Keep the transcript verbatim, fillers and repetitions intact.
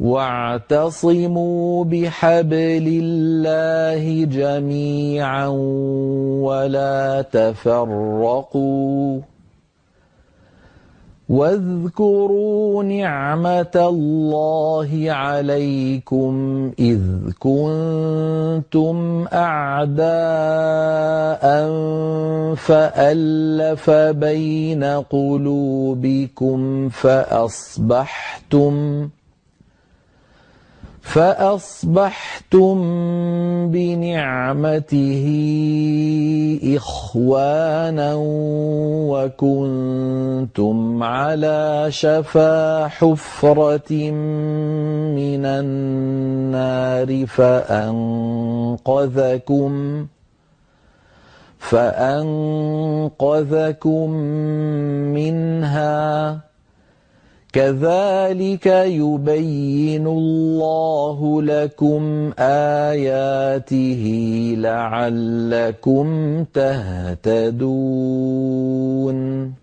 واعتصموا بحبل الله جميعا ولا تفرقوا واذكروا نعمة الله عليكم إذ كنتم أعداء فألف بين قلوبكم فأصبحتم فأصبحتم بنعمته إخوانا وكنتم على شفا حفرة من النار فأنقذكم فأنقذكم منها كذلك يبين الله لكم آياته لعلكم تهتدون